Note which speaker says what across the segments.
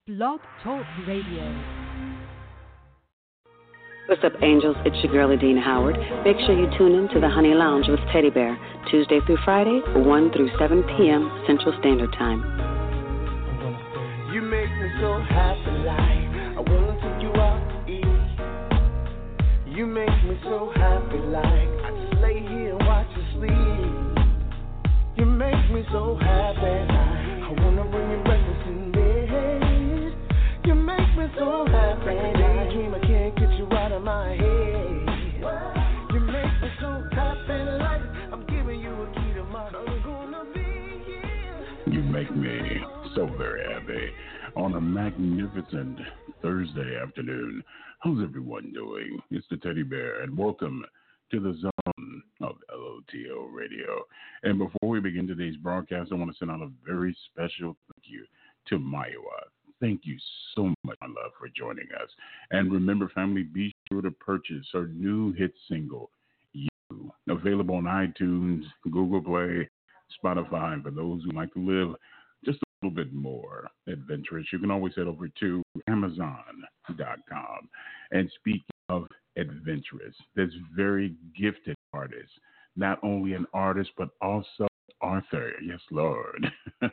Speaker 1: Blog Talk Radio.
Speaker 2: What's up, angels? It's your girl, Adina Howard. Make sure you tune in to the Honey Lounge with Teddy Bear, Tuesday through Friday, 1 through 7 p.m. Central Standard Time.
Speaker 3: You make me so happy, like I wanna take you out to eat. You make me so happy, like I just lay here and watch you sleep. You make me so happy, like I wanna bring you breakfast in bed. You make me so happy, daydream, I can't get you out of my head. You make me so happy, like I'm giving you a key to my I'm gonna be here.
Speaker 4: You make me so very happy on a magnificent Thursday afternoon. How's everyone doing? It's the Teddy Bear, and welcome to the zone of LOTO Radio. And before we begin today's broadcast, I want to send out a very special thank you to Maiwa. Thank you so much, my love, for joining us. And remember, family, be sure to purchase her new hit single, You, available on iTunes, Google Play, Spotify. And for those who like to live just a little bit more adventurous, you can always head over to Amazon.com. And speaking of adventurous, this very gifted artist, not only an artist, but also author. Yes, Lord.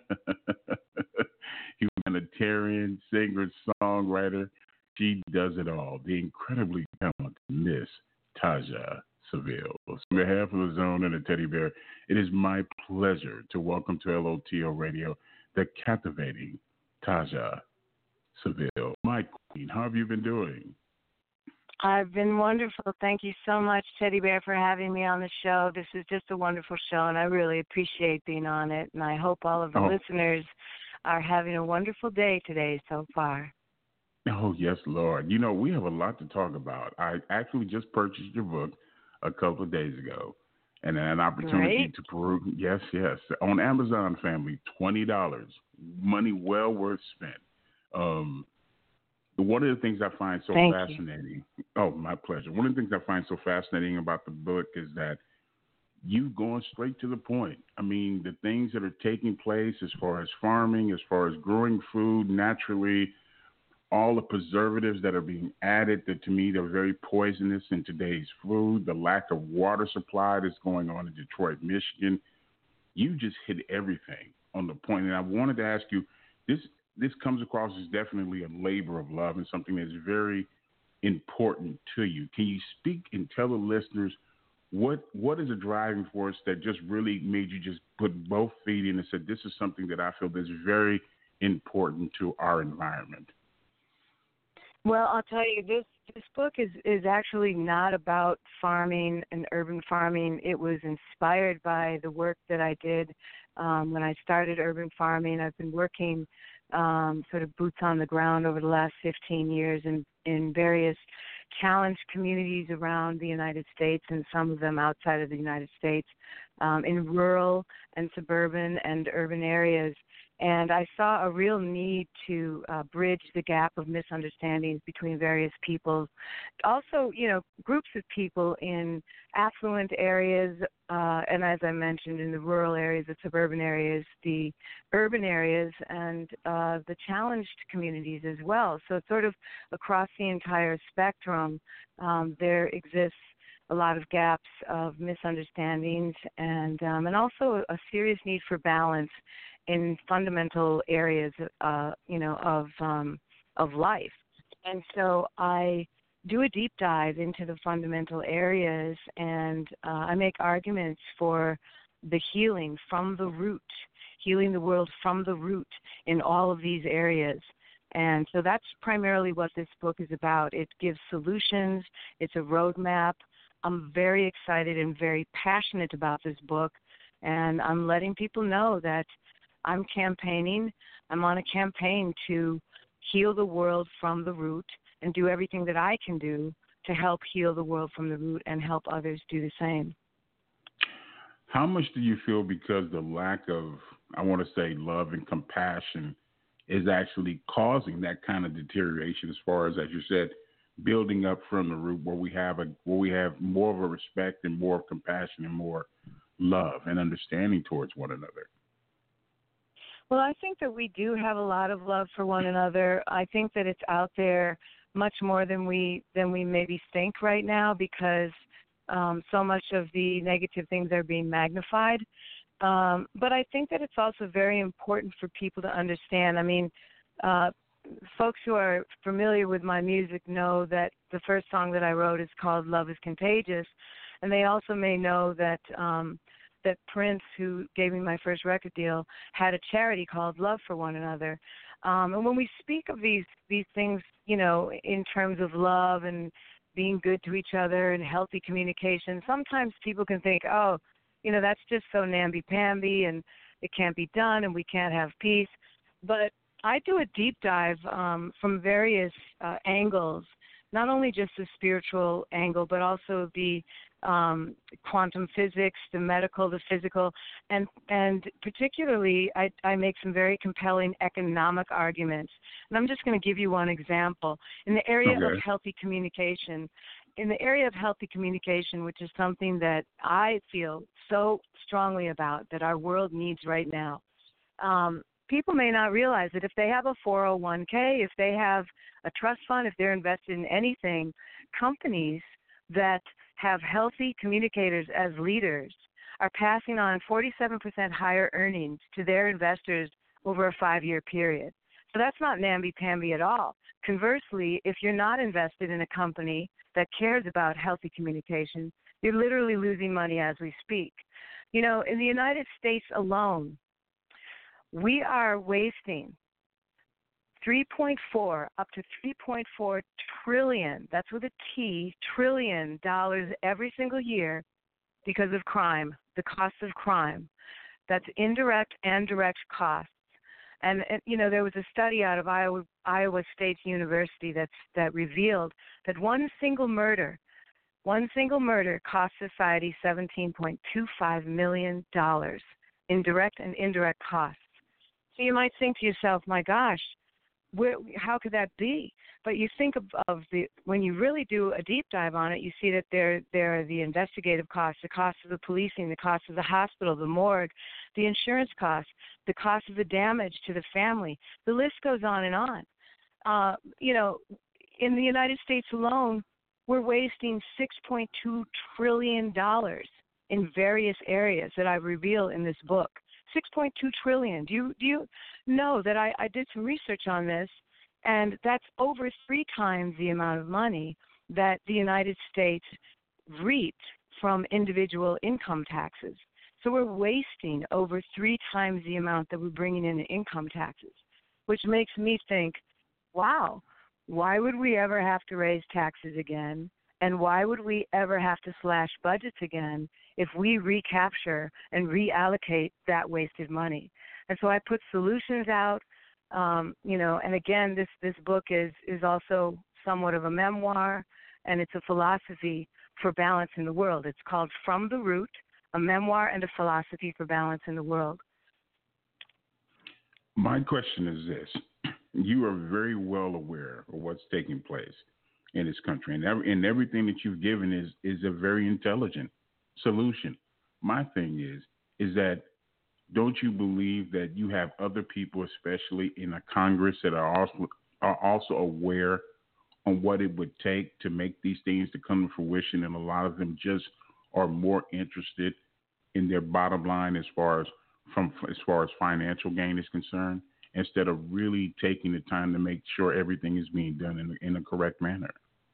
Speaker 4: Humanitarian, singer, songwriter. She does it all. The incredibly talented Miss Taja Seville. So on behalf of the Zone and the Teddy Bear, it is my pleasure to welcome to LOTO Radio the captivating Taja Seville. My queen, how have you been doing?
Speaker 5: I've been wonderful. Thank you so much, Teddy Bear, for having me on the show. This is just a wonderful show, and I really appreciate being on it. And I hope all of the listeners are having a wonderful day today so far.
Speaker 4: Oh, yes, Lord. You know, we have a lot to talk about. I actually just purchased your book a couple of days ago, and an opportunity to peruse. Yes, on Amazon, family, $20. Money well worth spent. One of the things I find so fascinating. Oh, my pleasure. One of the things I find so fascinating about the book is that you've gone straight to the point. I mean, the things that are taking place as far as farming, as far as growing food naturally, all the preservatives that are being added that to me they're very poisonous in today's food, the lack of water supply that's going on in Detroit, Michigan. You just hit everything on the point. And I wanted to ask you, this comes across as definitely a labor of love and something that's very important to you. Can you speak and tell the listeners what is a driving force that just really made you just put both feet in and said, this is something that I feel is very important to our environment?
Speaker 5: Well, I'll tell you, this book is actually not about farming and urban farming. It was inspired by the work that I did when I started urban farming. I've been working sort of boots on the ground over the last 15 years in various challenged communities around the United States and some of them outside of the United States, in rural and suburban and urban areas. And I saw a real need to bridge the gap of misunderstandings between various peoples. Also, groups of people in affluent areas, and as I mentioned, in the rural areas, the suburban areas, the urban areas, and the challenged communities as well. So sort of across the entire spectrum, there exists a lot of gaps of misunderstandings and also a serious need for balance in fundamental areas, of life. And so I do a deep dive into the fundamental areas, and I make arguments for the healing from the root, healing the world from the root in all of these areas. And so that's primarily what this book is about. It gives solutions. It's a roadmap. I'm very excited and very passionate about this book, and I'm letting people know that I'm campaigning. I'm on a campaign to heal the world from the root and do everything that I can do to help heal the world from the root and help others do the same.
Speaker 4: How much do you feel because the lack of, I want to say, love and compassion is actually causing that kind of deterioration as far as you said, building up from the root where we have more of a respect and more of compassion and more love and understanding towards one another?
Speaker 5: Well, I think that we do have a lot of love for one another. I think that it's out there much more than we maybe think right now, because so much of the negative things are being magnified. But I think that it's also very important for people to understand. I mean, folks who are familiar with my music know that the first song that I wrote is called Love is Contagious. And they also may know that that Prince, who gave me my first record deal, had a charity called Love for One Another. And when we speak of these things, you know, in terms of love and being good to each other and healthy communication, sometimes people can think, oh, you know, that's just so namby-pamby and it can't be done and we can't have peace. But I do a deep dive from various angles, not only just the spiritual angle, but also the quantum physics, the medical, the physical, and particularly I make some very compelling economic arguments. And I'm just going to give you one example. In the area of healthy communication, which is something that I feel so strongly about that our world needs right now, people may not realize that if they have a 401k, if they have a trust fund, if they're invested in anything, companies that have healthy communicators as leaders are passing on 47% higher earnings to their investors over a 5-year period. So that's not namby-pamby at all. Conversely, if you're not invested in a company that cares about healthy communication, you're literally losing money as we speak. You know, in the United States alone, we are wasting 3.4 up to 3.4 trillion, that's with a T, trillion dollars every single year because of crime, the cost of crime. That's indirect and direct costs. And you know, there was a study out of Iowa State University that revealed that one single murder cost society $17.25 million in direct and indirect costs. So you might think to yourself, my gosh, how could that be? But you think of when you really do a deep dive on it, you see that there are the investigative costs, the cost of the policing, the cost of the hospital, the morgue, the insurance costs, the cost of the damage to the family. The list goes on and on. You know, in the United States alone, we're wasting $6.2 trillion in various areas that I reveal in this book. 6.2 trillion. Do you know that I did some research on this, and that's over 3 times the amount of money that the United States reaped from individual income taxes. So we're wasting over 3 times the amount that we're bringing in income taxes, which makes me think, wow, why would we ever have to raise taxes again? And why would we ever have to slash budgets again if we recapture and reallocate that wasted money? And so I put solutions out, you know, and again, this book is also somewhat of a memoir, and it's a philosophy for balance in the world. It's called From the Root, a memoir and a philosophy for balance in the world.
Speaker 4: My question is this. You are very well aware of what's taking place in this country, and everything that you've given is a very intelligent solution. My thing is that don't you believe that you have other people, especially in a Congress, that are also aware on what it would take to make these things to come to fruition, and a lot of them just are more interested in their bottom line as far as financial gain is concerned, instead of really taking the time to make sure everything is being done in a correct manner?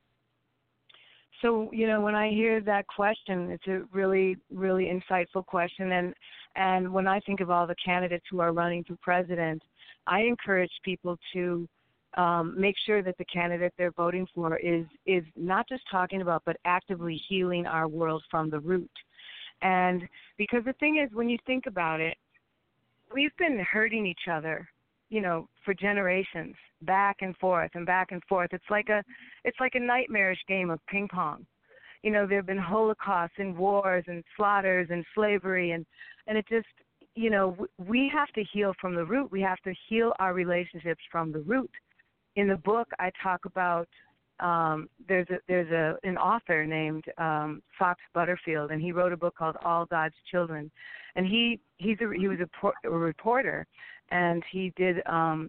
Speaker 5: So, you know, when I hear that question, it's a really, really insightful question. And when I think of all the candidates who are running for president, I encourage people to make sure that the candidate they're voting for is not just talking about, but actively healing our world from the root. And because the thing is, when you think about it, we've been hurting each other, you know, for generations, back and forth and back and forth. It's like a nightmarish game of ping pong. You know, there have been holocausts and wars and slaughters and slavery, and it just, you know, we have to heal from the root. We have to heal our relationships from the root. In the book, I talk about there's an author named Fox Butterfield, and he wrote a book called All God's Children, and he was a reporter, and he did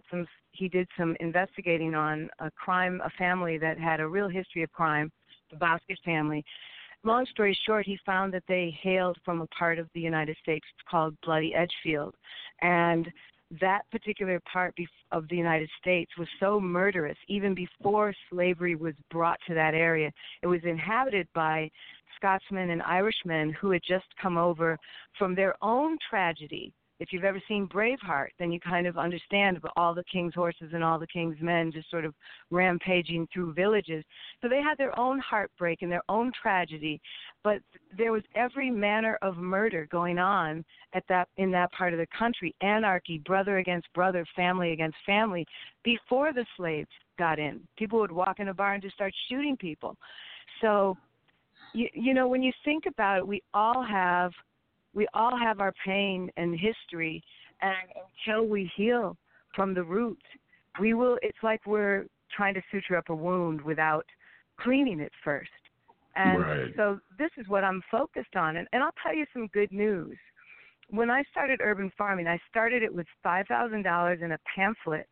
Speaker 5: some investigating on a family that had a real history of crime, the Bosque family. Long story short, he found that they hailed from a part of the United States called Bloody Edgefield, and that particular part of the United States was so murderous. Even before slavery was brought to that area, it was inhabited by Scotsmen and Irishmen who had just come over from their own tragedy. If you've ever seen Braveheart, then you kind of understand about all the king's horses and all the king's men just sort of rampaging through villages. So they had their own heartbreak and their own tragedy, but there was every manner of murder going on in that part of the country, anarchy, brother against brother, family against family, before the slaves got in. People would walk in a bar and just start shooting people. So, you know, when you think about it, we all have our pain and history, and until we heal from the root, it's like we're trying to suture up a wound without cleaning it first. And so this is what I'm focused on. And I'll tell you some good news. When I started urban farming, I started it with $5,000 in a pamphlet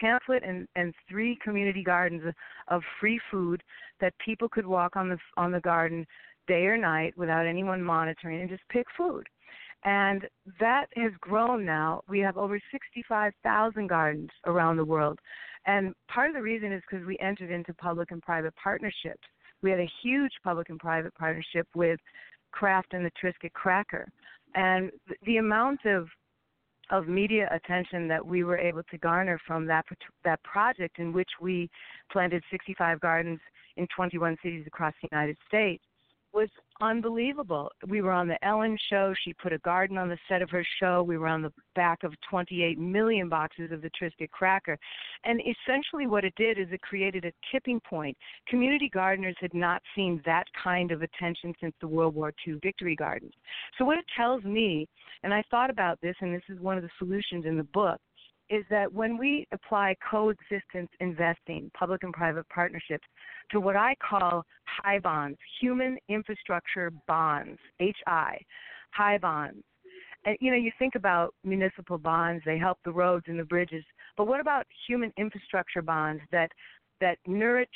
Speaker 5: and 3 community gardens of free food that people could walk on the garden day or night without anyone monitoring and just pick food. And that has grown now. We have over 65,000 gardens around the world. And part of the reason is because we entered into public and private partnerships. We had a huge public and private partnership with Kraft and the Triscuit Cracker. And the amount of media attention that we were able to garner from that project, in which we planted 65 gardens in 21 cities across the United States, was unbelievable. We were on the Ellen show. She put a garden on the set of her show. We were on the back of 28 million boxes of the Triscuit Cracker. And essentially what it did is it created a tipping point. Community gardeners had not seen that kind of attention since the World War II Victory Gardens. So what it tells me, and I thought about this, and this is one of the solutions in the book, is that when we apply coexistence investing, public and private partnerships, to what I call HI bonds, human infrastructure bonds, HI, HI bonds. And, you know, you think about municipal bonds, they help the roads and the bridges, but what about human infrastructure bonds that nurture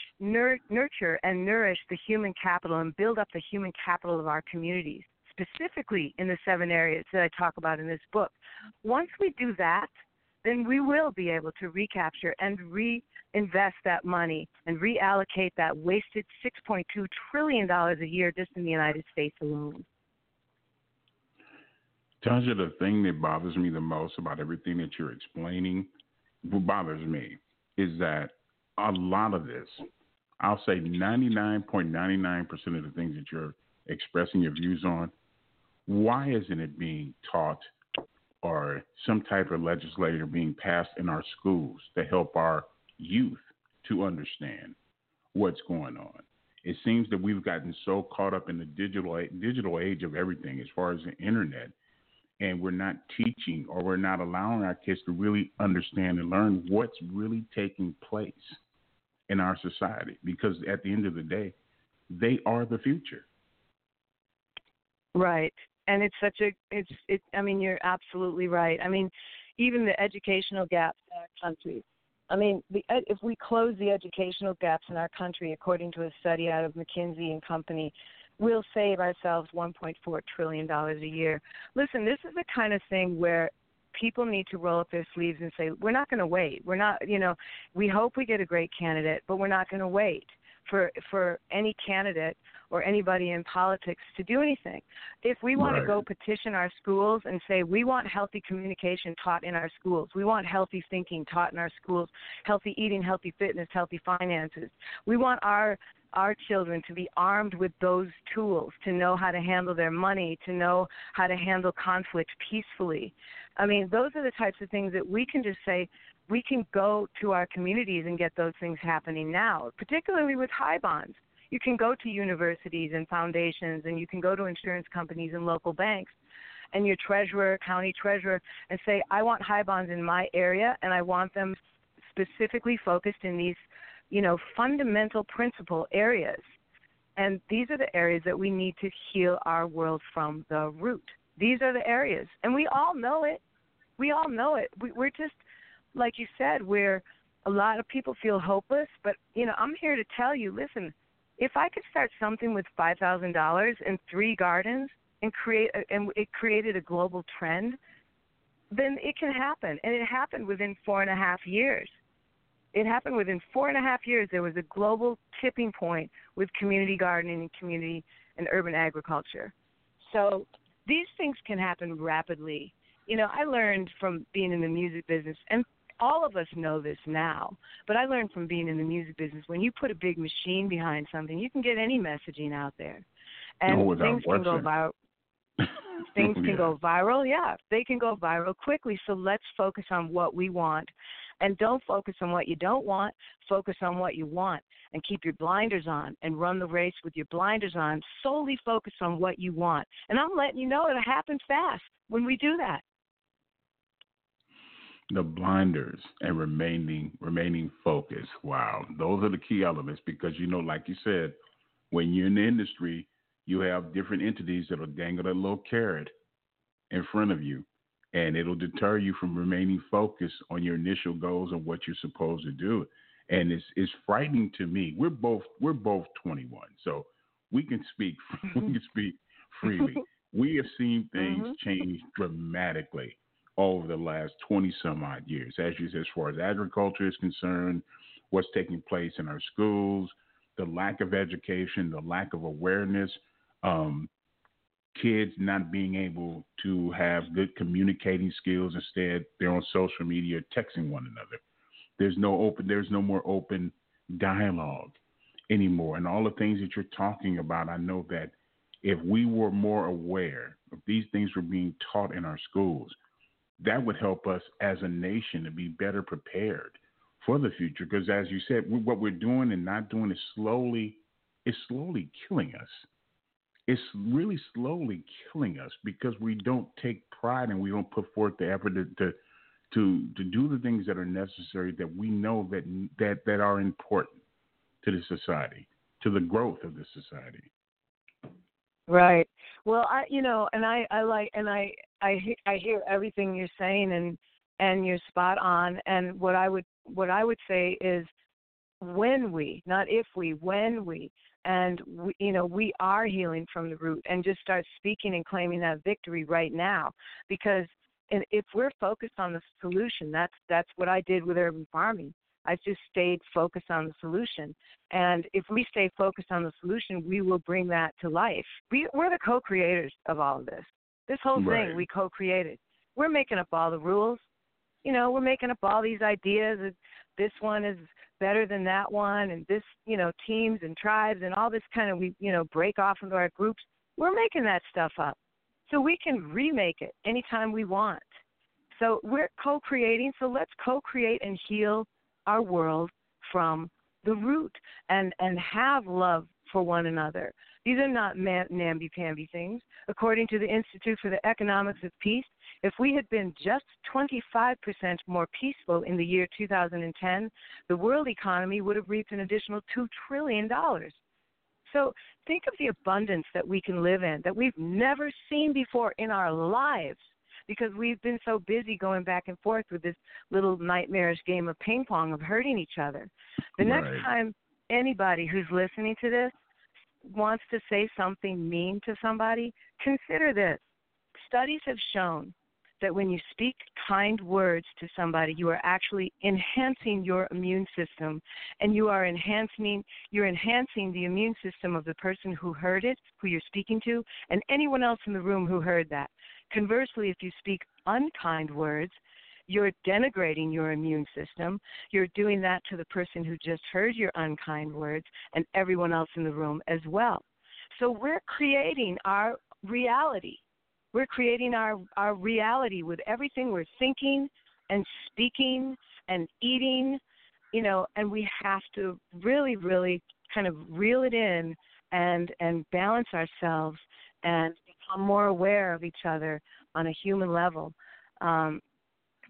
Speaker 5: and nourish the human capital and build up the human capital of our communities, specifically in the 7 areas that I talk about in this book? Once we do that, then we will be able to recapture and reinvest that money and reallocate that wasted $6.2 trillion a year just in the United States alone.
Speaker 4: Tasha, the thing that bothers me the most about everything that you're explaining, what bothers me, is that a lot of this, I'll say 99.99% of the things that you're expressing your views on, why isn't it being taught or some type of legislation being passed in our schools to help our youth to understand what's going on? It seems that we've gotten so caught up in the digital age of everything as far as the internet, and we're not teaching, or we're not allowing our kids to really understand and learn what's really taking place in our society, because at the end of the day, they are the future.
Speaker 5: Right. And I mean, you're absolutely right. I mean, even the educational gaps in our country. I mean, if we close the educational gaps in our country, according to a study out of McKinsey and Company, we'll save ourselves $1.4 trillion a year. Listen, this is the kind of thing where people need to roll up their sleeves and say, we're not going to wait. We're not, we hope we get a great candidate, but we're not going to wait for any candidate or anybody in politics to do anything. If we want to go petition our schools and say we want healthy communication taught in our schools, we want healthy thinking taught in our schools, healthy eating, healthy fitness, healthy finances, we want our children to be armed with those tools, to know how to handle their money, to know how to handle conflict peacefully. I mean, those are the types of things that we can just say, we can go to our communities and get those things happening now, particularly with HI bonds. You can go to universities and foundations, and you can go to insurance companies and local banks and your treasurer, county treasurer, and say, I want HI bonds in my area, and I want them specifically focused in fundamental principle areas. And these are the areas that we need to heal our world from the root. These are the areas. And we all know it. We all know it. We're just, like you said, where a lot of people feel hopeless. But, I'm here to tell you, listen, if I could start something with $5,000 and 3 gardens and it created a global trend, then it can happen. And it happened within 4.5 years. It happened within 4.5 years. There was a global tipping point with community gardening and community and urban agriculture. So these things can happen rapidly. I learned from being in the music business, and all of us know this now, but I learned from being in the music business, when you put a big machine behind something, you can get any messaging out there. And things can go viral. Things can go viral, yeah. They can go viral quickly, so let's focus on what we want. And don't focus on what you don't want. Focus on what you want and keep your blinders on and run the race with your blinders on. Solely focus on what you want. And I'm letting you know it'll happen fast when we do that.
Speaker 4: The blinders and remaining focused. Wow. Those are the key elements because, like you said, when you're in the industry, you have different entities that will dangle that little carrot in front of you. And it'll deter you from remaining focused on your initial goals and what you're supposed to do. And it's frightening to me. We're both 21, so we can speak freely. We have seen things change dramatically over the last 20 some odd years. As far as agriculture is concerned, what's taking place in our schools, the lack of education, the lack of awareness. Kids not being able to have good communicating skills. Instead, they're on social media texting one another. There's no more open dialogue anymore. And all the things that you're talking about, I know that if we were more aware of these things were being taught in our schools, that would help us as a nation to be better prepared for the future. Because as you said, what we're doing and not doing is slowly killing us. It's really slowly killing us because we don't take pride and we don't put forth the effort to do the things that are necessary that we know that are important to the society, to the growth of the society.
Speaker 5: Right. Well, I hear everything you're saying and you're spot on. And what I would say is when we, not if we, when we. And, we are healing from the root and just start speaking and claiming that victory right now. Because if we're focused on the solution, that's what I did with urban farming. I just stayed focused on the solution. And if we stay focused on the solution, we will bring that to life. We're the co-creators of all of this. This whole thing we co-created. We're making up all the rules. We're making up all these ideas. This one is better than that one, and this, teams and tribes and all this kind of, we break off into our groups. We're making that stuff up. So we can remake it anytime we want. So we're co-creating, so let's co-create and heal our world from the root and have love for one another. These are not namby-pamby things. According to the Institute for the Economics of Peace, if we had been just 25% more peaceful in the year 2010, the world economy would have reaped an additional $2 trillion. So think of the abundance that we can live in, that we've never seen before in our lives, because we've been so busy going back and forth with this little nightmarish game of ping pong of hurting each other. The next time anybody who's listening to this wants to say something mean to somebody, consider this. Studies have shown that when you speak kind words to somebody, you are actually enhancing your immune system, and you're enhancing the immune system of the person who heard it, who you're speaking to, and anyone else in the room who heard that. Conversely, if you speak unkind words, you're denigrating your immune system. You're doing that to the person who just heard your unkind words and everyone else in the room as well. So we're creating our reality. We're creating our reality with everything we're thinking and speaking and eating, and we have to really, really kind of reel it in and balance ourselves and become more aware of each other on a human level.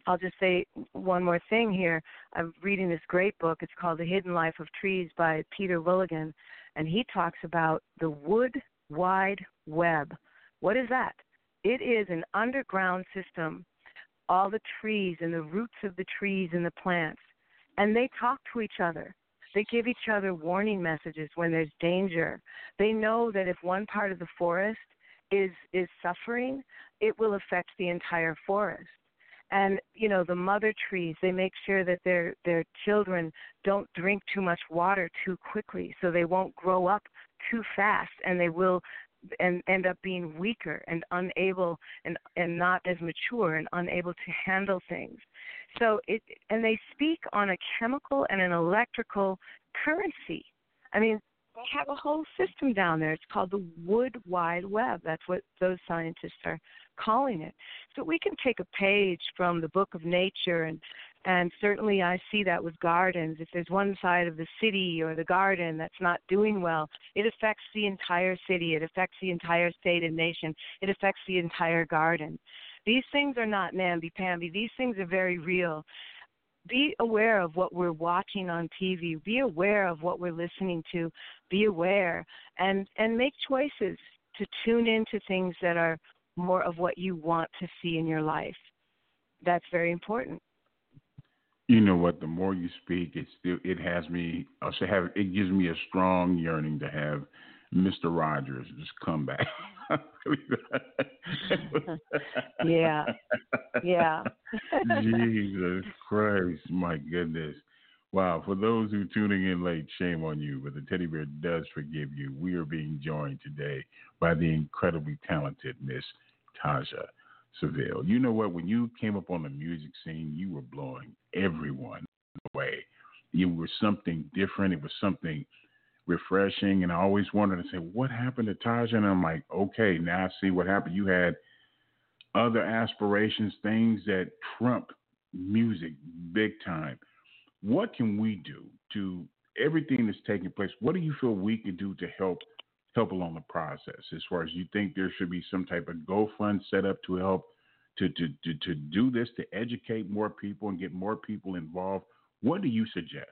Speaker 5: I'll just say one more thing here. I'm reading this great book. It's called The Hidden Life of Trees by Peter Willigan, and he talks about the wood wide web. What is that? It is an underground system, all the trees and the roots of the trees and the plants, and they talk to each other. They give each other warning messages when there's danger. They know that if one part of the forest is suffering, it will affect the entire forest. And, you know, the mother trees, they make sure that their children don't drink too much water too quickly, so they won't grow up too fast, and they will end up being weaker and unable and not as mature and unable to handle things. So and they speak on a chemical and an electrical currency. I mean, they have a whole system down there. It's called the Wood Wide Web. That's what those scientists are calling it. So we can take a page from the Book of Nature, and certainly I see that with gardens. If there's one side of the city or the garden that's not doing well, it affects the entire city. It affects the entire state and nation. It affects the entire garden. These things are not namby-pamby. These things are very real. Be aware of what we're watching on TV. Be aware of what we're listening to. Be aware and make choices to tune into things that are more of what you want to see in your life. That's very important.
Speaker 4: You know what? The more you speak, it gives me a strong yearning to have Mr. Rogers just come back.
Speaker 5: Yeah.
Speaker 4: Jesus Christ, my goodness. Wow, for those who are tuning in late, shame on you, but the teddy bear does forgive you. We are being joined today by the incredibly talented Miss Taja Seville. You know what? When you came up on the music scene, you were blowing everyone away. You were something different. It was something refreshing, and I always wanted to say, what happened to Taja? And I'm like, okay, now I see what happened. You had other aspirations, things that trump music big time. What can we do to everything that's taking place? What do you feel we can do to help along the process? As far as you think there should be some type of GoFund set up to help to do this, to educate more people and get more people involved. What do you suggest?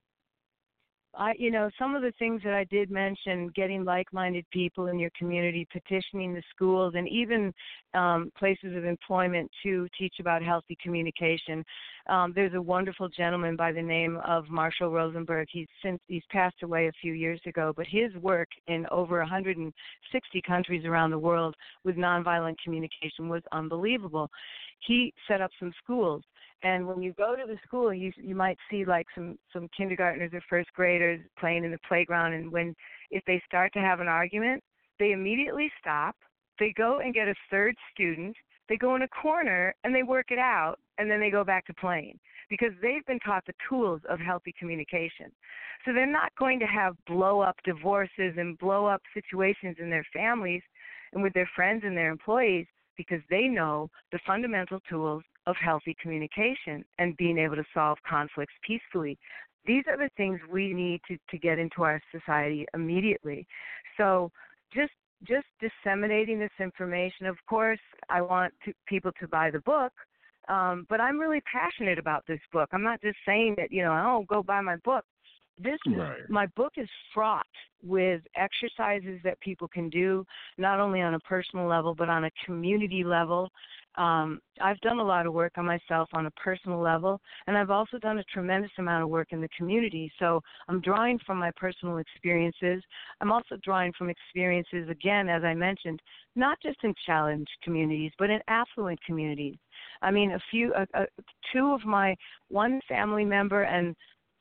Speaker 5: Some of the things that I did mention, getting like-minded people in your community, petitioning the schools, and even places of employment to teach about healthy communication. There's a wonderful gentleman by the name of Marshall Rosenberg. He's passed away a few years ago, but his work in over 160 countries around the world with nonviolent communication was unbelievable. He set up some schools. And when you go to the school, you might see like some kindergartners or first graders playing in the playground, and if they start to have an argument, they immediately stop. They go and get a third student. They go in a corner and they work it out, and then they go back to playing because they've been taught the tools of healthy communication. So they're not going to have blow-up divorces and blow-up situations in their families and with their friends and their employees because they know the fundamental tools of healthy communication and being able to solve conflicts peacefully. These are the things we need to get into our society immediately. So just disseminating this information. Of course, I want people to buy the book, but I'm really passionate about this book. I'm not just saying that, go buy my book. My book is fraught with exercises that people can do, not only on a personal level, but on a community level. I've done a lot of work on myself on a personal level, and I've also done a tremendous amount of work in the community. So I'm drawing from my personal experiences. I'm also drawing from experiences, again, as I mentioned, not just in challenged communities, but in affluent communities. I mean, one family member and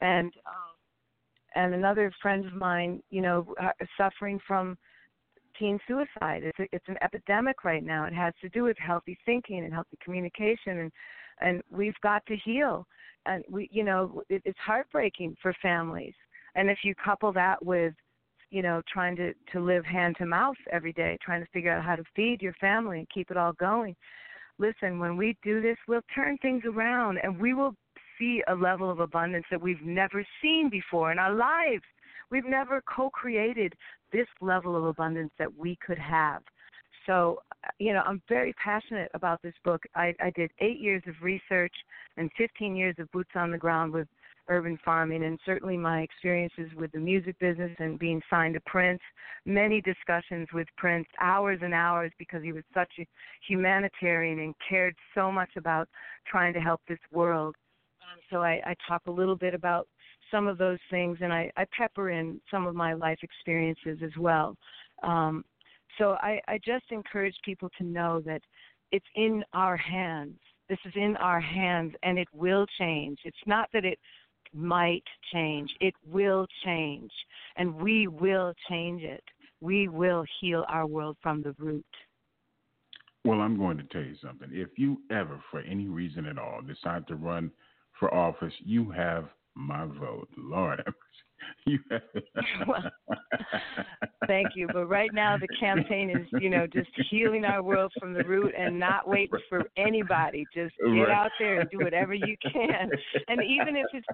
Speaker 5: another friend of mine, suffering from teen suicide. It's an epidemic right now. It has to do with healthy thinking and healthy communication, and we've got to heal. And it's heartbreaking for families. And if you couple that with, trying to live hand to mouth every day, trying to figure out how to feed your family and keep it all going. Listen, when we do this, we'll turn things around, and we will see a level of abundance that we've never seen before in our lives. We've never co-created this level of abundance that we could have. So I'm very passionate about this book. I did 8 years of research and 15 years of boots on the ground with urban farming, and certainly my experiences with the music business and being signed to Prince, many discussions with Prince, hours and hours, because he was such a humanitarian and cared so much about trying to help this world. So I talk a little bit about some of those things, and I pepper in some of my life experiences as well. So I just encourage people to know that it's in our hands. This is in our hands, and it will change. It's not that it might change. It will change, and we will change it. We will heal our world from the root.
Speaker 4: Well, I'm going to tell you something. If you ever, for any reason at all, decide to run for office, you have my vote. Lord, you have.
Speaker 5: Well, thank you. But right now the campaign is, just healing our world from the root and not waiting for anybody. Just get out there and do whatever you can. And even if it's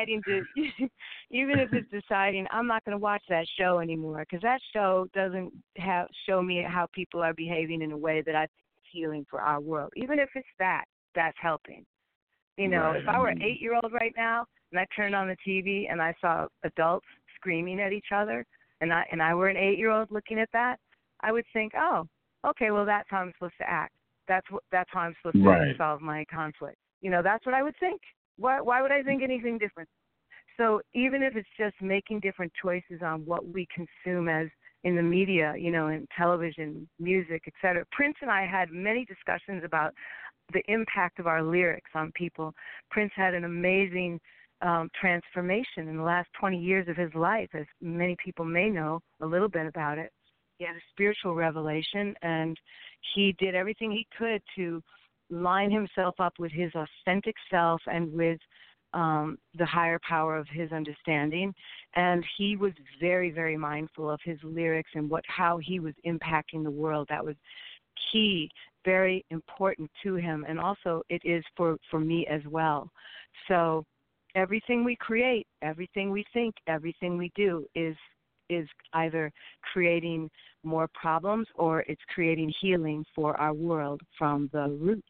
Speaker 5: deciding I'm not going to watch that show anymore, because that show doesn't show me how people are behaving in a way that I think is healing for our world. Even if it's that's helping.
Speaker 4: Right.
Speaker 5: If I were an 8-year-old right now and I turned on the TV and I saw adults screaming at each other, and I were an 8-year-old looking at that, I would think, oh, okay, well, that's how I'm supposed to act. That's how I'm supposed to solve my conflict. That's what I would think. Why would I think anything different? So even if it's just making different choices on what we consume as in the media, in television, music, et cetera. Prince and I had many discussions about the impact of our lyrics on people. Prince had an amazing transformation in the last 20 years of his life, as many people may know a little bit about it. He had a spiritual revelation, and he did everything he could to line himself up with his authentic self and with the higher power of his understanding. And he was very, very mindful of his lyrics and how he was impacting the world. That was key, very important to him, and also it is for me as well. So everything we create, everything we think, everything we do is either creating more problems or it's creating healing for our world from the root.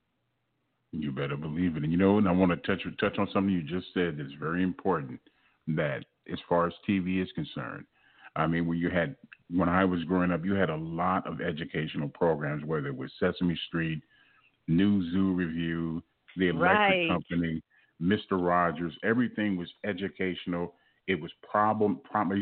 Speaker 4: You better believe it. And I want to touch on something you just said that's very important, that as far as TV is concerned, when I was growing up, you had a lot of educational programs, whether it was Sesame Street, New Zoo Review, The Electric Company, Mr. Rogers. Everything was educational. It was problem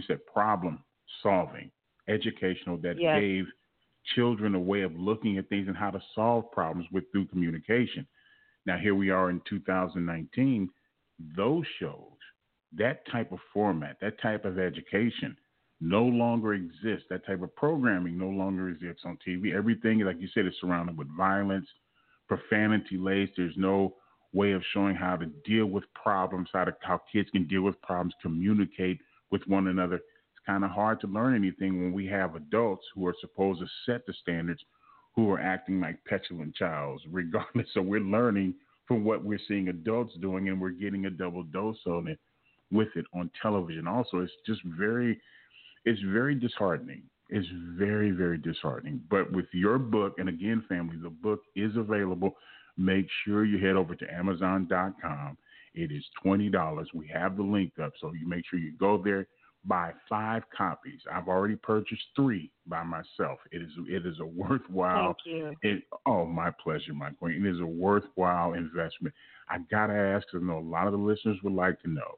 Speaker 4: solving, educational, that gave children a way of looking at things and how to solve problems through communication. Now, here we are in 2019. Those shows, that type of format, that type of education no longer exists. That type of programming no longer exists on TV. Everything, like you said, is surrounded with violence, profanity laced. There's no way of showing how to deal with problems, how kids can deal with problems, communicate with one another. It's kind of hard to learn anything when we have adults who are supposed to set the standards who are acting like petulant childs, regardless. So we're learning from what we're seeing adults doing, and we're getting a double dose on it with it on television. Also, it's very disheartening. It's very, very disheartening. But with your book, and again, family, the book is available. Make sure you head over to Amazon.com. It is $20. We have the link up, so you make sure you go there, buy 5 copies. I've already purchased 3 by myself. It is a worthwhile.
Speaker 5: Thank you.
Speaker 4: My pleasure, my queen. It is a worthwhile investment. I gotta ask, because I know a lot of the listeners would like to know.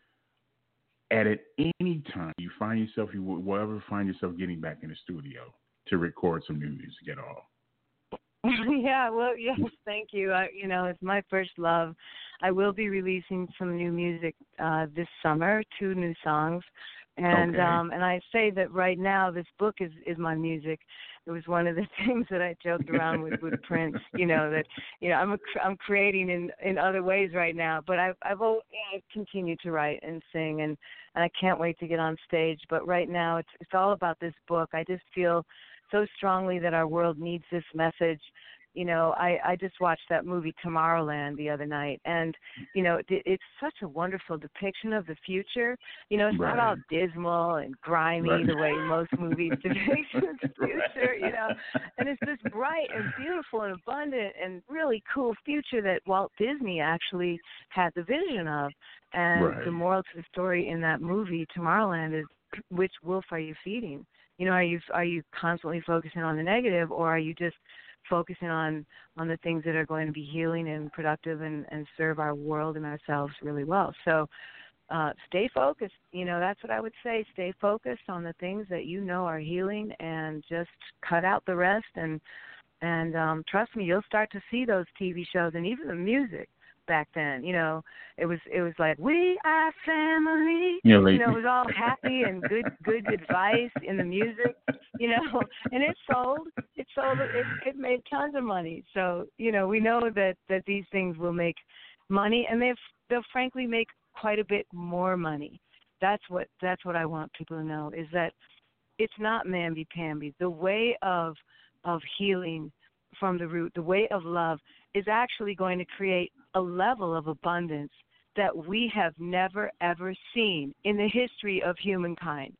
Speaker 4: At any time you will ever find yourself getting back in the studio to record some new music at all?
Speaker 5: Yeah, well, yes, thank you. It's my first love. I will be releasing some new music this summer, 2 new songs. And and I say that right now this book is my music. It was one of the things that I joked around with Prince, I'm creating in other ways right now, but I've continued to write and sing, and I can't wait to get on stage. But right now it's all about this book. I just feel so strongly that our world needs this message I just watched that movie Tomorrowland the other night, and it's such a wonderful depiction of the future. It's
Speaker 4: Right.
Speaker 5: not all dismal and grimy the way most movies depict the future. And it's this bright and beautiful and abundant and really cool future that Walt Disney actually had the vision of. And the moral to the story in that movie Tomorrowland is, which wolf are you feeding? Are you constantly focusing on the negative, or are you just focusing on the things that are going to be healing and productive and serve our world and ourselves really well? So stay focused. That's what I would say. Stay focused on the things that are healing, and just cut out the rest. And trust me, you'll start to see those TV shows and even the music. Back then, it was like, we are family.
Speaker 4: Yeah,
Speaker 5: it was all happy and good advice in the music, and it sold. It made tons of money. So, we know that these things will make money, and they'll frankly make quite a bit more money. That's what I want people to know, is that it's not mamby-pamby. The way of healing from the root, the way of love, is actually going to create a level of abundance that we have never, ever seen in the history of humankind.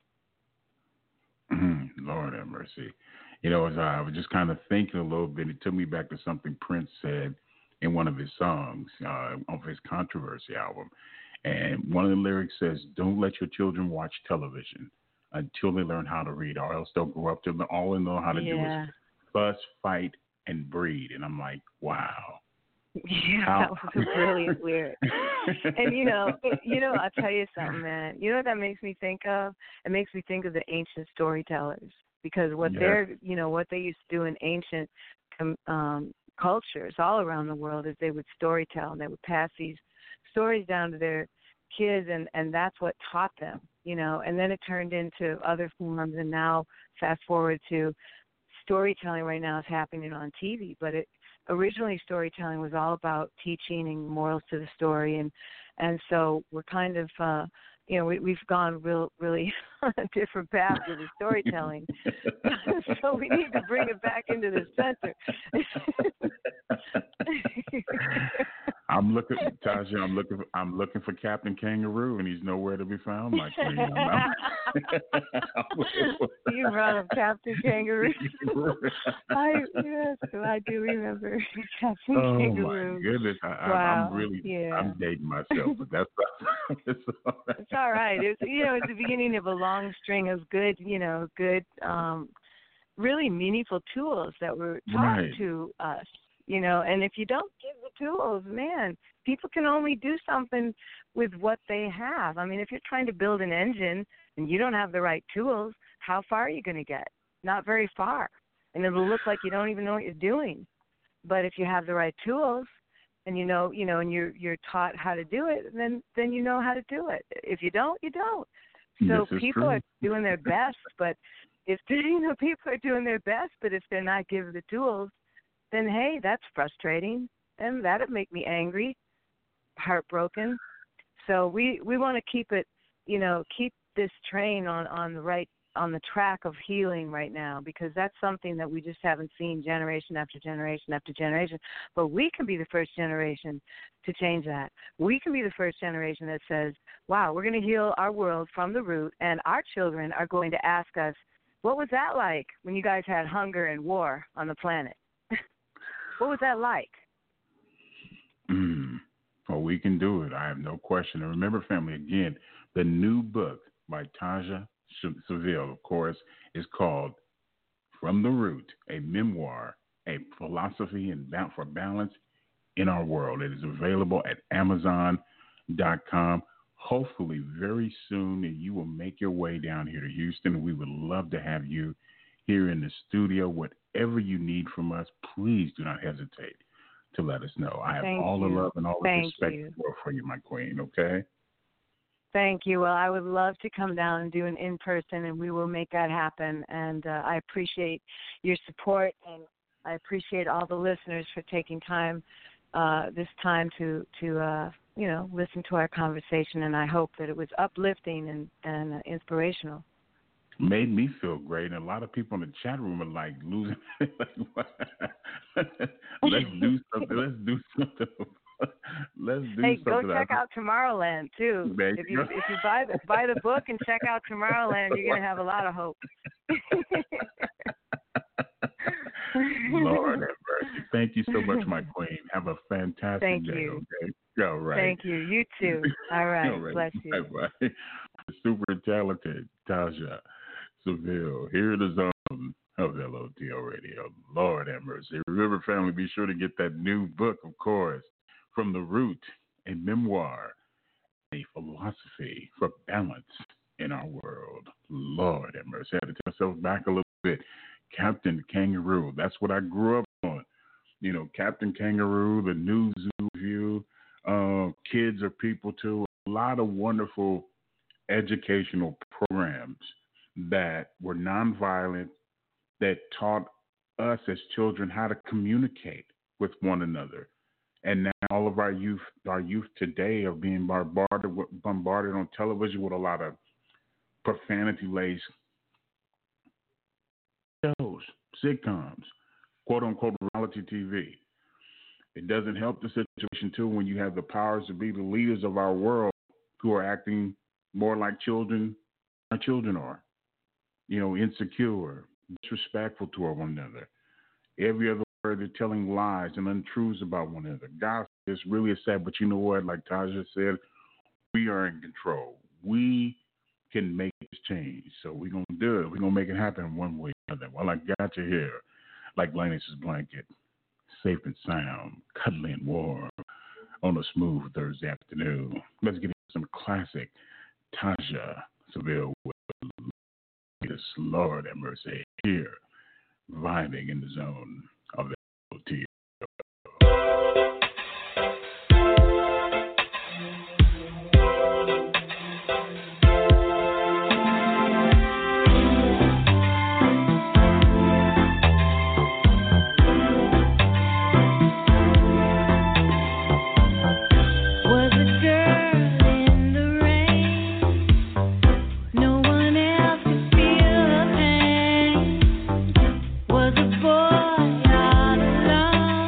Speaker 4: Lord have mercy. As I was just kind of thinking a little bit, it took me back to something Prince said in one of his songs, of his Controversy album. And one of the lyrics says, "Don't let your children watch television until they learn how to read, or else they'll grow up to all they know how to do is fuss, fight, and breed." And I'm like, wow.
Speaker 5: Yeah, that was a brilliant lyric. And I'll tell you something, man. You know what that makes me think of? It makes me think of the ancient storytellers, because what what they used to do in ancient cultures all around the world is they would storytell, and they would pass these stories down to their kids, and that's what taught them. And then it turned into other forms, and now fast forward to storytelling right now is happening on TV, but originally storytelling was all about teaching and morals to the story, and so we're kind of we've gone really on a different path with the storytelling. So we need to bring it back into the center.
Speaker 4: I'm looking, Tasha. I'm looking for Captain Kangaroo, and he's nowhere to be found, my queen.
Speaker 5: You brought up Captain Kangaroo. I do remember Captain Kangaroo.
Speaker 4: Oh my goodness!
Speaker 5: Wow.
Speaker 4: I'm dating myself, but that's
Speaker 5: it's all right. It's it's the beginning of a long string of good, really meaningful tools that were taught to us. And if you don't give the tools, man, people can only do something with what they have. I mean, if you're trying to build an engine and you don't have the right tools, how far are you going to get? Not very far. And it'll look like you don't even know what you're doing. But if you have the right tools and and you're taught how to do it, then you know how to do it. If you don't, you don't. So people are doing their best, but if people are doing their best, but if they're not given the tools, then hey, that's frustrating, and that would make me angry, heartbroken. So we want to keep it, keep this train on the track of healing right now, because that's something that we just haven't seen generation after generation after generation. But we can be the first generation to change that. We can be the first generation that says, wow, we're going to heal our world from the root, and our children are going to ask us, what was that like when you guys had hunger and war on the planet? What was that like?
Speaker 4: Well, we can do it. I have no question. And remember, family, again, the new book by Taja Seville, of course, is called From the Root, a memoir, a philosophy for balance in our world. It is available at Amazon.com. Hopefully, very soon, you will make your way down here to Houston. We would love to have you here in the studio. Whatever you need from us, please do not hesitate to let us know. I have all the love and all the respect for you, my queen, okay?
Speaker 5: Thank you. Well, I would love to come down and do an in-person, and we will make that happen. And I appreciate your support, and I appreciate all the listeners for taking this time to listen to our conversation, and I hope that it was uplifting and inspirational.
Speaker 4: made me feel great, and a lot of people in the chat room are like losing. Let's do something.
Speaker 5: Hey, go check out Tomorrowland too. If you buy the book and check out Tomorrowland, you're gonna have a lot of hope.
Speaker 4: Lord have mercy. Thank you so much, my queen. Have a fantastic
Speaker 5: Thank
Speaker 4: day.
Speaker 5: You.
Speaker 4: Okay. All right.
Speaker 5: Thank you. You too. All right.
Speaker 4: All right.
Speaker 5: Bless you.
Speaker 4: Bye-bye. Super talented Tasha Seville here in the zone of LOTL Radio. Lord have mercy. Remember, family, be sure to get that new book, of course, From the Root, a memoir, a philosophy for balance in our world. Lord have mercy. I had to take myself back a little bit. Captain Kangaroo. That's what I grew up on. You know, Captain Kangaroo, the New Zoo View, Kids Are People Too. A lot of wonderful educational programs that were nonviolent, that taught us as children how to communicate with one another. And now all of our youth today are being bombarded on television with a lot of profanity-laced shows, sitcoms, quote-unquote reality TV. It doesn't help the situation, too, when you have the powers to be the leaders of our world who are acting more like children our children are. You know, insecure, disrespectful to one another. Every other word, they're telling lies and untruths about one another. Gossip is really sad, but you know what? Like Tasha said, we are in control. We can make this change. So we're going to do it. We're going to make it happen one way or another. Well, I got you here, like Lannis's blanket, safe and sound, cuddly and warm on a smooth Thursday afternoon. Let's get into some classic Tasha Seville with Lord have mercy here, vibing in the zone of the LOTL.
Speaker 6: Was a boy all alone.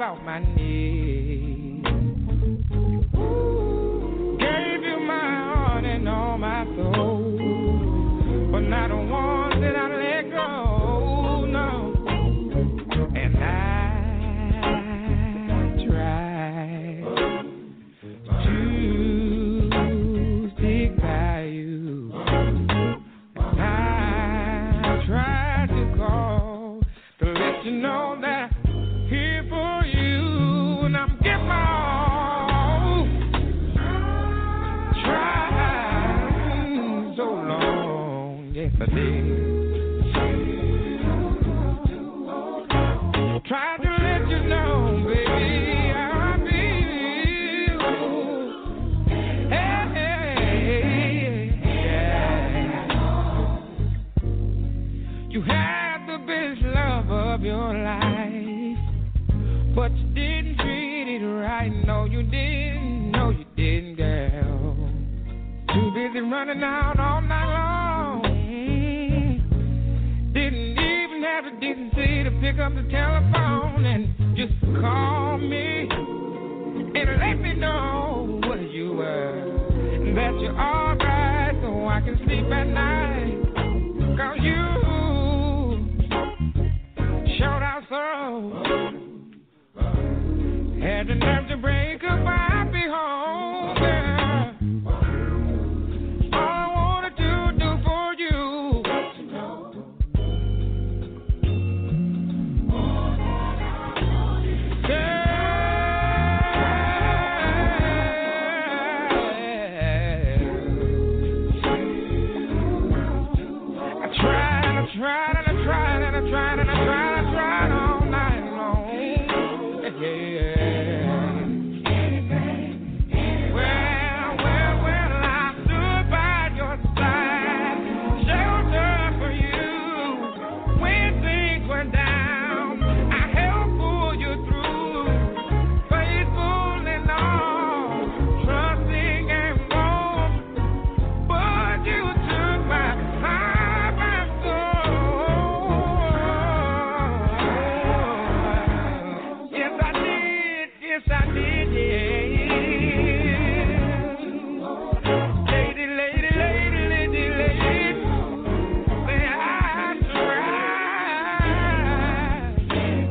Speaker 6: off my knees. Gave you my heart and all my soul, but not the one that I let go, no. And I tried to stick by you. I tried to call to let you know that I'm here for you, and I'm getting my all. Tried so long, yes I did. Tried to let you know, baby, how I feel. Hey, yeah. You had the best love of your life, but you didn't treat it right. No, you didn't. No, you didn't, girl. Too busy running out all night long. Didn't even have the decency to pick up the telephone and just call me and let me know what you were, that you're alright, so I can sleep at night. 'Cause you showed out so, had the nerve to break up, I'll be home, girl. All I wanted to do for you, I tried all night long. Yeah. Well, I stood by your side, shelter for you when things went down. I helped pull you through, faithful and all, trusting and warm. But you took my heart and soul. Yes, I did, yeah. Lady, say I tried.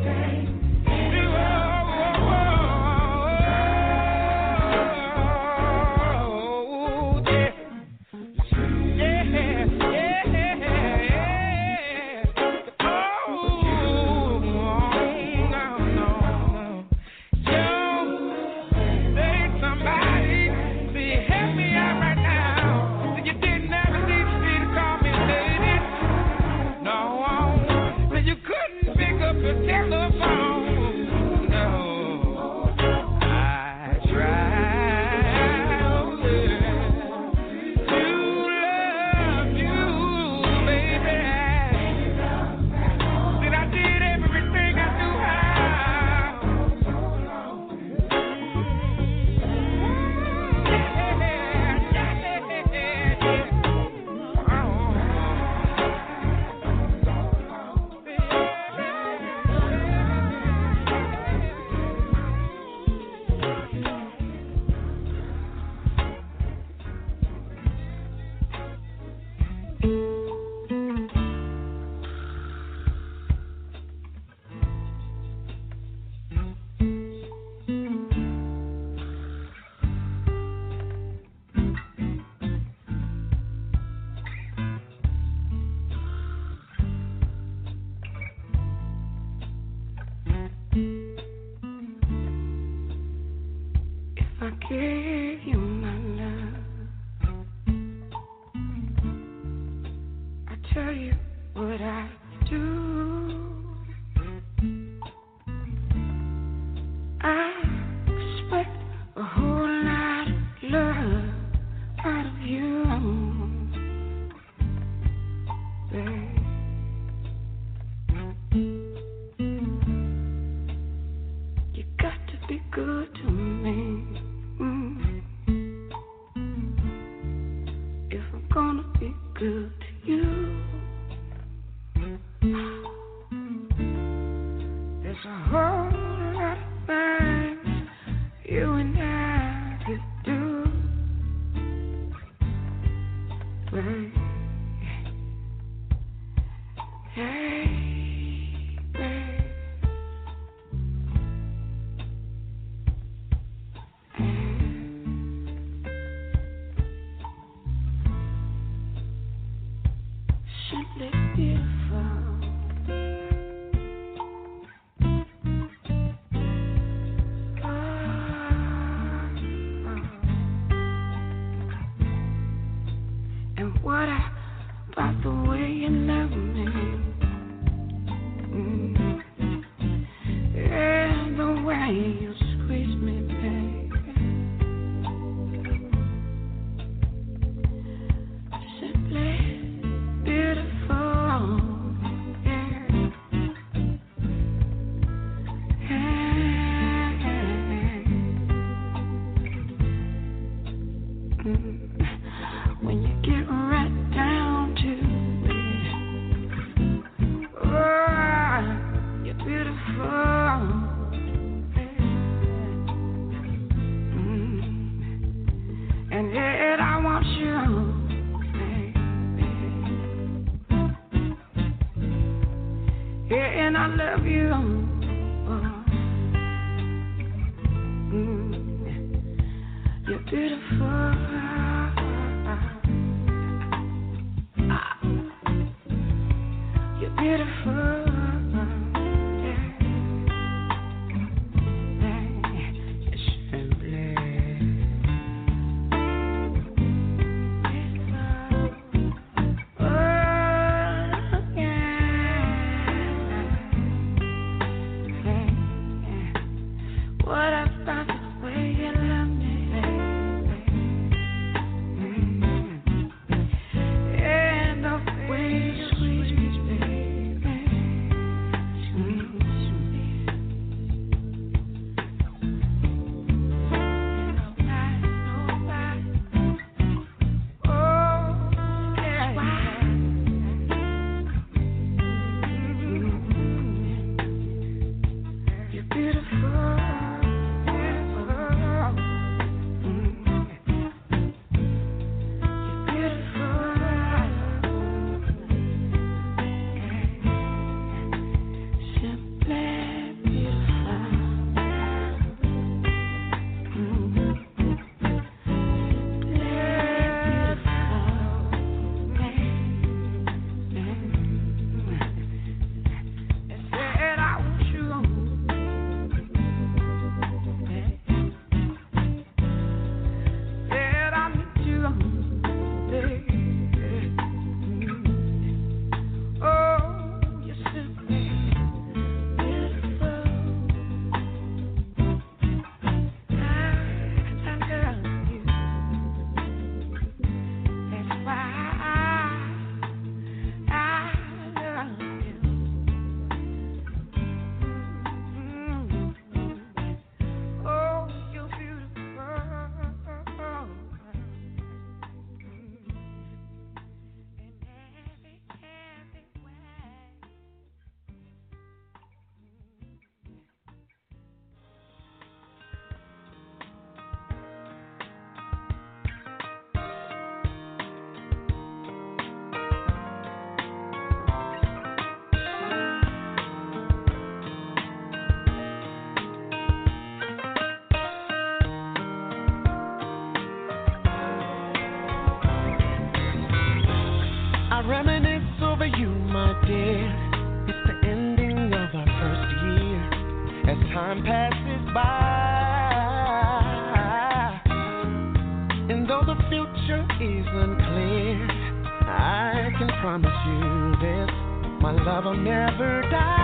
Speaker 6: I gave you my love, I tell you what I do. I expect a whole lot of love out of you, babe. You got to be good to me. If I'm gonna be good to you, there's a whole lot of you and I could do, babe. Hey, babe. Simply beautiful. And what about the way you love me? And the way you squeeze me, baby. Simply beautiful, yeah. When you get right down to it, oh, you're beautiful. And yet I want you. Yeah, and I love you. You're beautiful. You're beautiful.
Speaker 3: Reminisce over you, my dear. It's the ending of our first year. As time passes by, and though the future is unclear, I can promise you this: my love will never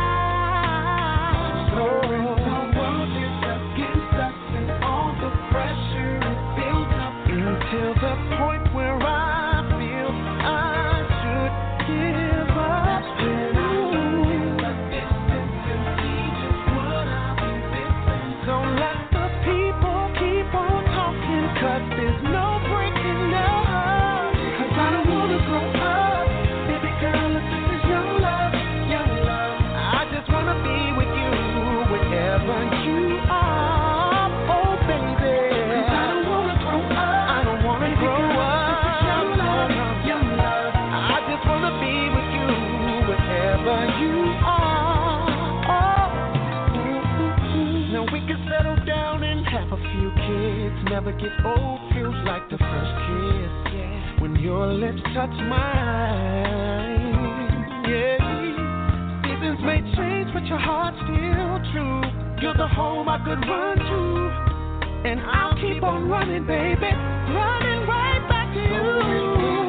Speaker 3: die. So the world is against us, and all the pressure is built up until the point where I feel I should give up. When I look in the distance and see just what I've been missing. Don't let the people keep on talking, 'cause there's no breaking up. 'Cause I don't wanna grow up, baby girl, if this is your love, your love. I just wanna be with you, wherever lips touch mine. Yeah. Seasons may change, but your heart's still true. You're the home I could run to, and I'll keep on running, baby, running right back to you.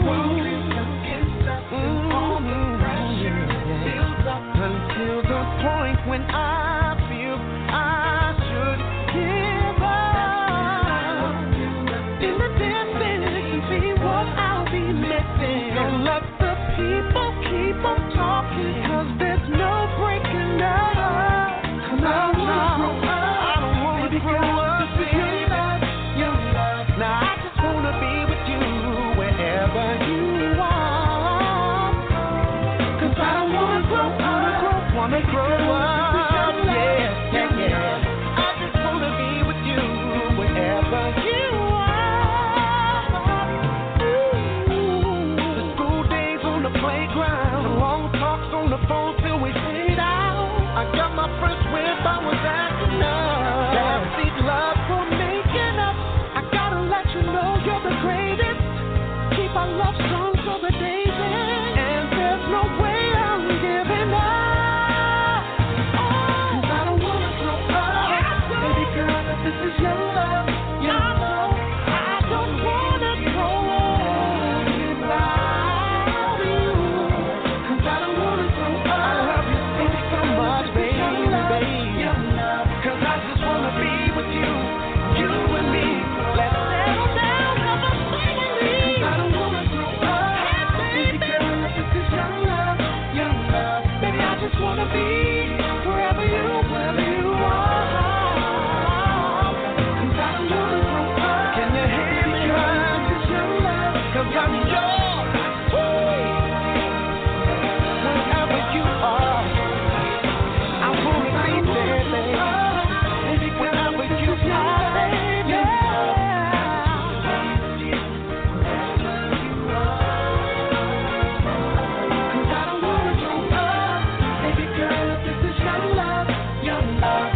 Speaker 3: Until the point when I feel I should give up. In the distance, see what I'll be missing. Don't let the people keep on talking, 'cause there's no breaking up. 'Cause I don't wanna grow up, baby. Now I just wanna be with you wherever you are. 'Cause I don't wanna grow up. Wanna grow up, yeah. I just wanna be with you wherever you are. The school days on the playground, the long talks on the phone till we fade out. I got my first whip, I was acting up. Backseat love for making up. I gotta let you know you're the greatest. Keep our love strong for the days end, and there's no way I'm giving up. This is your love, your love. I don't wanna grow up without you, 'cause I don't wanna grow up. I love you so much, baby, 'cause I just wanna be with you, you and me. Let's settle down, have a family. 'Cause I don't wanna grow up, baby girl. This is your love, baby. I just wanna be wherever you are. I'm yours, wherever you are. I wanna be there, baby, wherever you are, baby. 'Cause I don't wanna grow up, baby girl. This is your love, your love.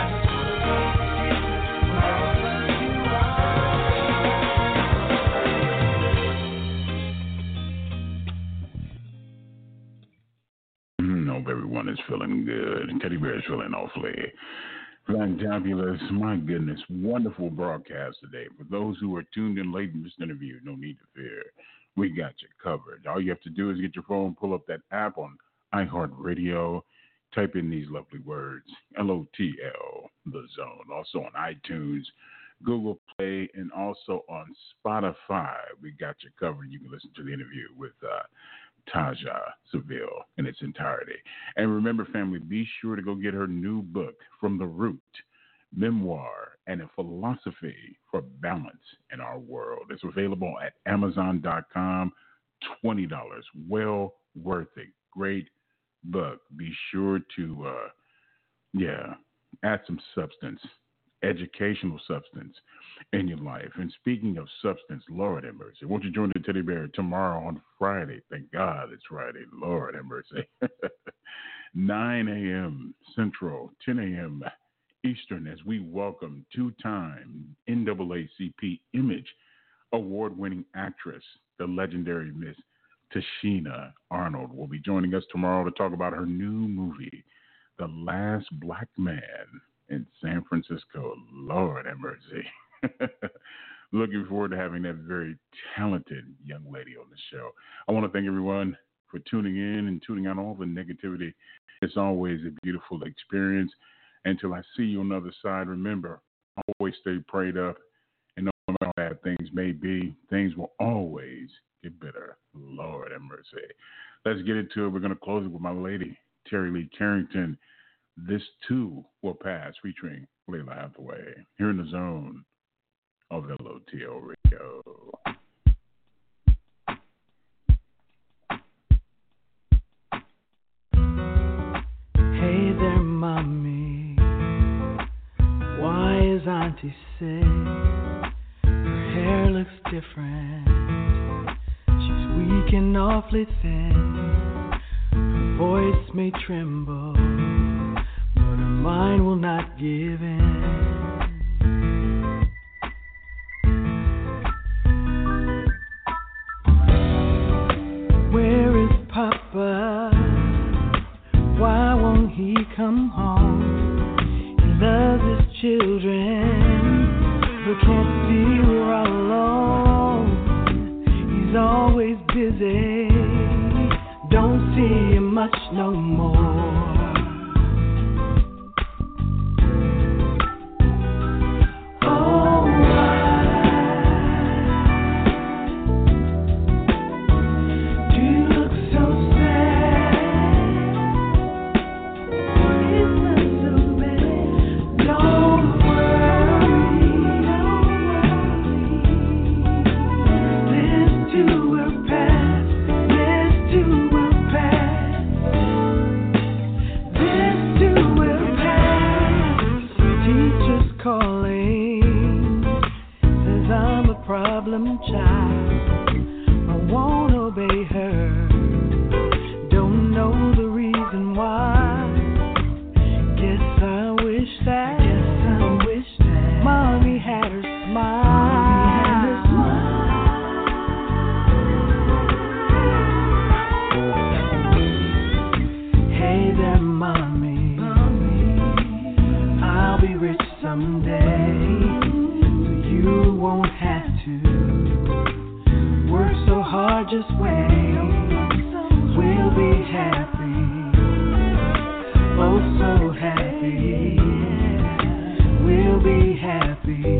Speaker 4: Everyone is feeling good. Teddy Bear is feeling awfully fantabulous. My goodness, wonderful broadcast today. For those who are tuned in late in this interview, no need to fear. We got you covered. All you have to do is get your phone, pull up that app on iHeartRadio, type in these lovely words, LOTL, The Zone. Also on iTunes, Google Play, and also on Spotify. We got you covered. You can listen to the interview with Taja Seville in its entirety. And remember, family, be sure to go get her new book, From the Root, Memoir and a Philosophy for Balance in Our World. It's available at Amazon.com, $20. Well worth it. Great book. Be sure to, add some substance, educational substance in your life. And speaking of substance, Lord have mercy. Won't you join the Teddy Bear tomorrow on Friday? Thank God it's Friday. Lord have mercy. 9 a.m. Central, 10 a.m. Eastern, as we welcome two-time NAACP Image award-winning actress, the legendary Miss Tashina Arnold, will be joining us tomorrow to talk about her new movie, The Last Black Man in San Francisco. Lord have mercy. Looking forward to having that very talented young lady on the show. I want to thank everyone for tuning in and tuning out all the negativity. It's always a beautiful experience. Until I see you on the other side, remember, always stay prayed up. And no matter how bad things may be, things will always get better. Lord have mercy. Let's get into it. We're going to close it with my lady, Terry Lee Carrington. This Too Will Pass, featuring Layla Hathaway, here in the zone of LOTL Radio.
Speaker 7: Hey there, mommy. Why is Auntie sick? Her hair looks different. She's weak and awfully thin. Her voice may tremble, but her mind will not give in. always busy. Don't see you much no more. We'll be happy.